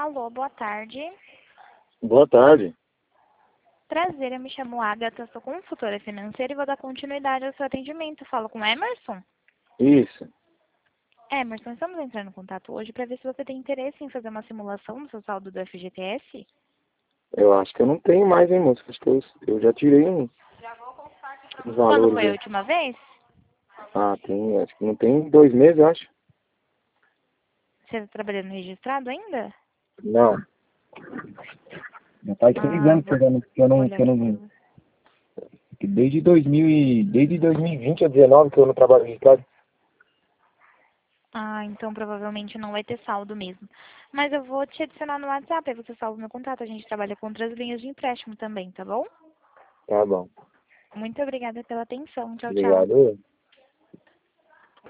Alô, boa tarde. Boa tarde. Prazer, eu me chamo Agatha, sou consultora financeira e vou dar continuidade ao seu atendimento. Falo com Emerson? Isso. Emerson, estamos entrando em contato hoje para ver se você tem interesse em fazer uma simulação do seu saldo do FGTS. Eu acho que eu não tenho mais, hein, moço? Acho que eu já tirei uns Quando valores foi a aí. última vez? Ah, tem, acho que não tem 2 meses, eu acho. Você está trabalhando registrado ainda? Não. Já faz 3 anos que Vou olhar que eu aqui. não, que desde 2020 a 19 que eu não trabalho registrado. Então provavelmente não vai ter saldo mesmo. Mas eu vou te adicionar no WhatsApp, aí você salva o meu contato. A gente trabalha com outras linhas de empréstimo também, tá bom? Tá bom. Muito obrigada pela atenção. Tchau, tchau. Obrigado.